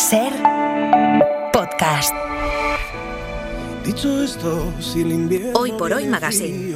Ser podcast. Dicho esto, si el invierno Hoy por hoy Magazine.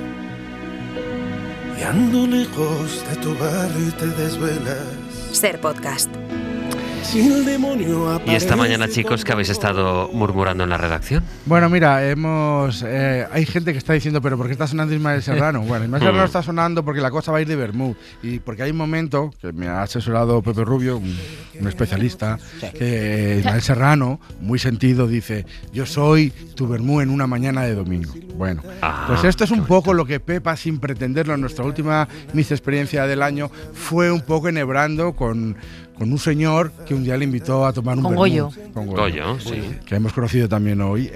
Y ando lejos de tu barrio y te desvelas. Ser podcast. Si el demonio Y esta mañana, aparece chicos, que habéis con estado murmurando en la redacción. Bueno, mira, hay gente que está diciendo, pero ¿por qué está sonando Ismael Serrano? Bueno, Ismael Serrano está sonando porque la cosa va a ir de vermú. Y porque hay un momento, que me ha asesorado Pepe Rubio, un especialista, que Ismael Serrano, muy sentido, dice: yo soy tu vermú en una mañana de domingo. Bueno, pues esto es un poco lo que Pepa, sin pretenderlo, en nuestra última Miss Experiencia del año, fue un poco enhebrando con un señor que un día le invitó a tomar un vermú. Con Goyo, sí. Que hemos conocido también hoy.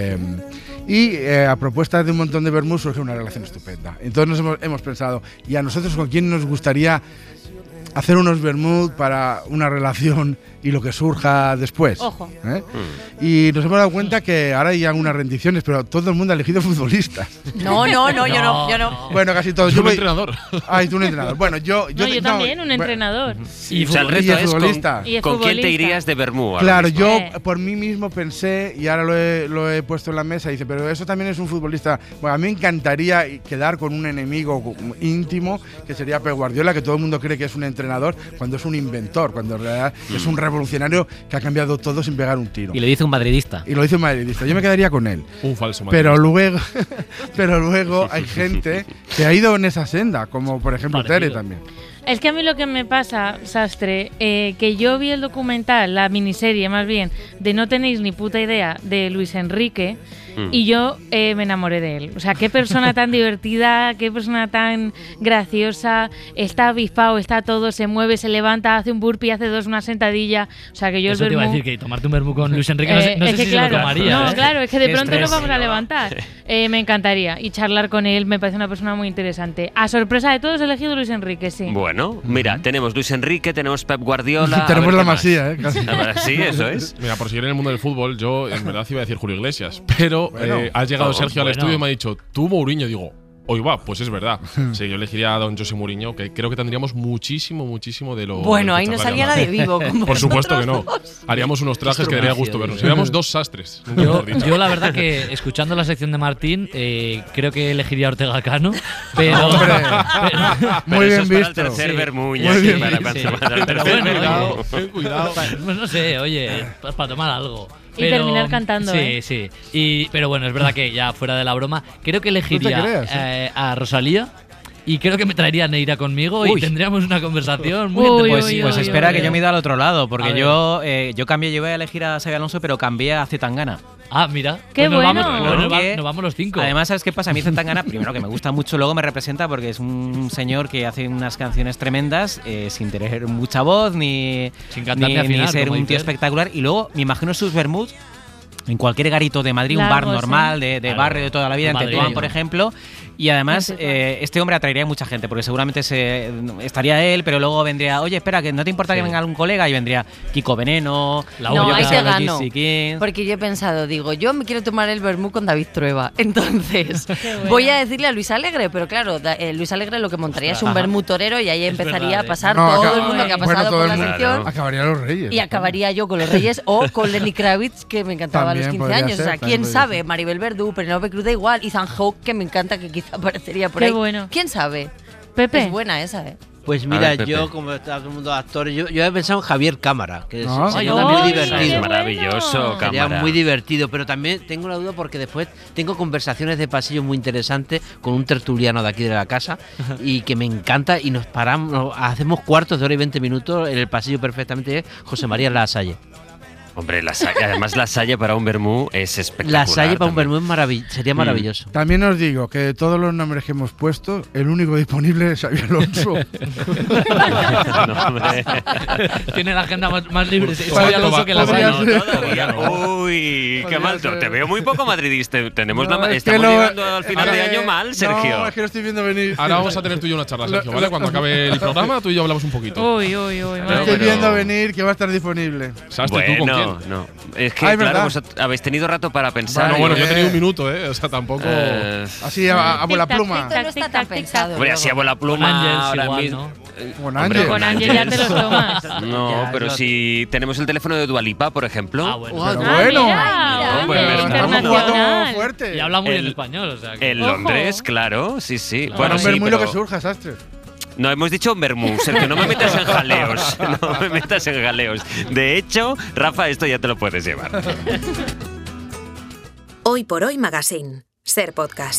A propuesta de un montón de vermús surge una relación estupenda. Entonces hemos pensado, ¿y a nosotros con quién nos gustaría hacer unos vermut para una relación y lo que surja después? Ojo. Y nos hemos dado cuenta que ahora hay algunas rendiciones, pero todo el mundo ha elegido futbolistas. No, yo no. Bueno, casi todos. Yo un entrenador. Ah, tú un entrenador. Bueno, yo también, un entrenador. Y o sea, el resto es futbolista. ¿con quién te irías de vermú? Claro, yo por mí mismo pensé, y ahora lo he puesto en la mesa, y dice, pero eso también es un futbolista. Bueno, a mí me encantaría quedar con un enemigo íntimo, que sería Pep Guardiola, que todo el mundo cree que es un entrenador, cuando es un inventor, cuando en realidad es un revolucionario que ha cambiado todo sin pegar un tiro. Y lo dice un madridista. Yo me quedaría con él. Un falso madridista. Pero luego hay gente que ha ido en esa senda, como por ejemplo Tere también. Es que a mí lo que me pasa, Sastre, que yo vi el documental, la miniserie más bien, de No tenéis ni puta idea, de Luis Enrique, y yo me enamoré de él. O sea, qué persona tan divertida, qué persona tan graciosa, está avispado, está todo, se mueve, se levanta, hace un burpee, hace una sentadilla. O sea, que yo Eso el te iba a vermú… decir, que tomarte un vermú con Luis Enrique no sé si claro, se lo tomaría. No, claro, es que de Qué pronto estrés. nos vamos a levantar. Me encantaría. Y charlar con él me parece una persona muy interesante. A sorpresa de todos he elegido Luis Enrique, sí. Bueno, mira, tenemos Luis Enrique, tenemos Pep Guardiola. Tenemos la ¿qué más? Masía, casi. Sí, eso es. Mira, por seguir en el mundo del fútbol, yo en verdad iba a decir Julio Iglesias, pero ha llegado Sergio al estudio y me ha dicho, tú Mourinho, digo, hoy va, pues es verdad. Sí, yo elegiría a don José Mourinho, que creo que tendríamos muchísimo de lo… Bueno, ahí no salía nadie vivo. Por supuesto que no. Haríamos unos trajes que daría gusto vernos. Seríamos dos sastres. Yo la verdad que, escuchando la sección de Martín, creo que elegiría a Ortega Cano, pero… Muy bien eso es para el visto. tercer vermú, Muy bien para el tercer vermú. Cuidado. Pues no sé, oye, para tomar algo. Y terminar cantando, Sí. Pero bueno, es verdad que ya fuera de la broma, creo que elegiría a Rosalía. Y creo que me traería a Neira conmigo y tendríamos una conversación muy interesante. Pues espera que yo me he ido al otro lado, porque yo cambié, yo iba a elegir a Xabi Alonso, pero cambié a Zetangana. Ah, mira. ¡Qué pues bueno! Nos vamos los 5. Además, ¿sabes qué pasa? A mí Zetangana, primero que me gusta mucho, luego me representa porque es un señor que hace unas canciones tremendas, sin tener mucha voz, ni ser un tío espectacular. Y luego me imagino sus vermuts en cualquier garito de Madrid, un bar normal, de barrio de toda la vida, en Tetuán, por ejemplo. Y además, este hombre atraería a mucha gente, porque seguramente estaría él, pero luego vendría, oye, espera, que no te importa que venga algún colega, y vendría Kiko Veneno, ahí te gano. Porque yo he pensado, yo me quiero tomar el vermú con David Trueba. Entonces, voy a decirle a Luis Alegre, pero claro, Luis Alegre lo que montaría es un vermú torero y ahí empezaría a pasar todo el mundo que ha pasado por la sección. Acabaría los Reyes. Y acabaría yo con los Reyes o con Lenny Kravitz, que me encantaba También a los 15 años. O sea, quién sabe, Maribel Verdú, Penélope Cruz da igual, Ethan Hawke, que me encanta, que quizá aparecería por ahí. Bueno. ¿Quién sabe? Pepe. Es buena esa, Pues mira, Pepe. yo como está todo el mundo de actores, yo he pensado en Javier Cámara, que sería ay, muy qué divertido. Maravilloso, Sería Cámara. muy divertido, pero también tengo la duda porque después tengo conversaciones de pasillo muy interesantes con un tertuliano de aquí de la casa y que me encanta y nos paramos, hacemos cuartos de hora y 20 minutos en el pasillo perfectamente, José María Lasalle. Hombre, además la Salle para un vermú es espectacular. La Salle para un también. vermú sería maravilloso. También os digo que de todos los nombres que hemos puesto, el único disponible es Xabi Alonso. No, hombre. Tiene la agenda más libre. Xabi Alonso que la podría Salle. ser. Uy, qué mal. ser. Te veo muy poco madridista. Tenemos No, es que estamos no- llegando al final de año mal, Sergio. No, es que lo estoy viendo venir. Ahora vamos a tener tú y yo una charla, Sergio, ¿vale? Cuando acabe el programa, tú y yo hablamos un poquito. Uy, Lo madre. estoy viendo venir, que va a estar disponible. Sastre, ¿tú con Bueno, quién? no. Es que, Ah, es claro, verdad. vosotros habéis tenido rato para pensar. Bueno, y- yo he tenido un minuto, o sea, tampoco… Así, a vuela pluma. Esto no está tan pensado. Hombre, así a bola pluma Ángels ahora igual, mismo. ¿no? Con Ángel. Con Ángel ya te los tomas. No, Ya, pero si tenemos el teléfono de Dua Lipa, por ejemplo. Pero Mira, Hombre, oye, estamos internacional. fuerte. Y habla muy bien El- español, o sea que… En Londres, claro, sí, sí. Claro. Bueno, Bueno, sí, ver muy lo pero- que surja, Sastre. No, hemos dicho un vermú, Sergio, no me metas en jaleos. No me metas en jaleos. De hecho, Rafa, esto ya te lo puedes llevar. Hoy por Hoy Magazine. Ser Podcast.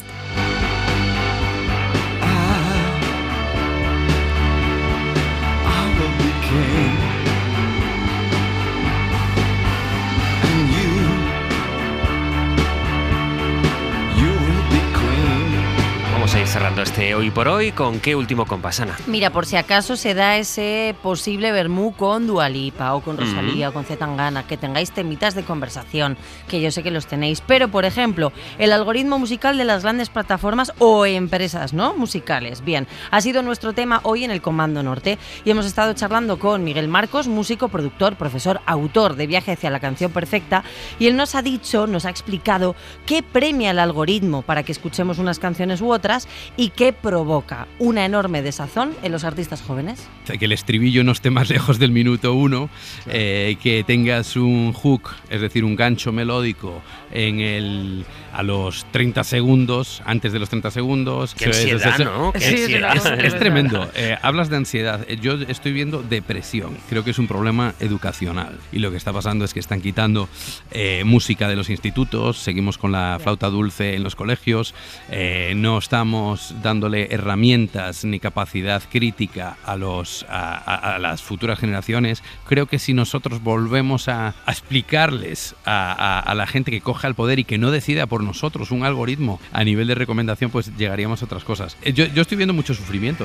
Vamos a ir cerrando este Hoy por Hoy. ¿Con qué último compás, Ana? Mira, por si acaso se da ese posible vermú con Dua Lipa o con Rosalía o con C. Tangana, que tengáis temitas de conversación, que yo sé que los tenéis. Pero, por ejemplo, el algoritmo musical de las grandes plataformas o empresas, ¿no? Musicales. Bien, ha sido nuestro tema hoy en el Comando Norte y hemos estado charlando con Miguel Marcos, músico, productor, profesor, autor de Viaje hacia la canción perfecta, y él nos ha explicado qué premia el algoritmo para que escuchemos unas canciones u otras y qué provoca una enorme desazón en los artistas jóvenes. Que el estribillo no esté más lejos del minuto 1, que tengas un hook, es decir, un gancho melódico a los 30 segundos, antes de los 30 segundos. Qué ansiedad, ¿no? Qué ansiedad. Es tremendo. Hablas de ansiedad. Yo estoy viendo depresión. Creo que es un problema educacional. Y lo que está pasando es que están quitando música de los institutos, seguimos con la flauta dulce en los colegios, no estamos dándole herramientas ni capacidad crítica a las futuras generaciones. Creo que si nosotros volvemos a explicarles a la gente que coja el poder y que no decida por nosotros un algoritmo a nivel de recomendación, pues llegaríamos a otras cosas. Yo estoy viendo mucho sufrimiento.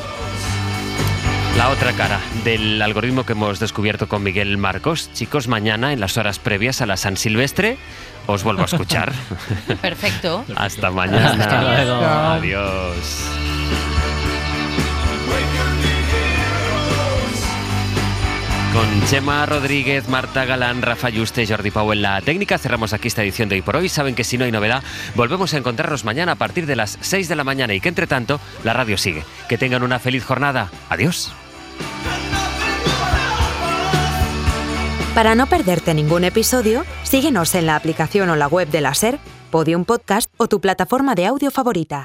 La otra cara del algoritmo que hemos descubierto con Miguel Marcos. Chicos, mañana en las horas previas a la San Silvestre os vuelvo a escuchar. Perfecto. Hasta mañana. Hasta luego. Adiós. Con Chema Rodríguez, Marta Galán, Rafa Yuste y Jordi Pau en la técnica, cerramos aquí esta edición de Hoy por Hoy. Saben que si no hay novedad, volvemos a encontrarnos mañana a partir de las 6 de la mañana y que entre tanto la radio sigue. Que tengan una feliz jornada. Adiós. Para no perderte ningún episodio, síguenos en la aplicación o la web de la SER, Podium Podcast o tu plataforma de audio favorita.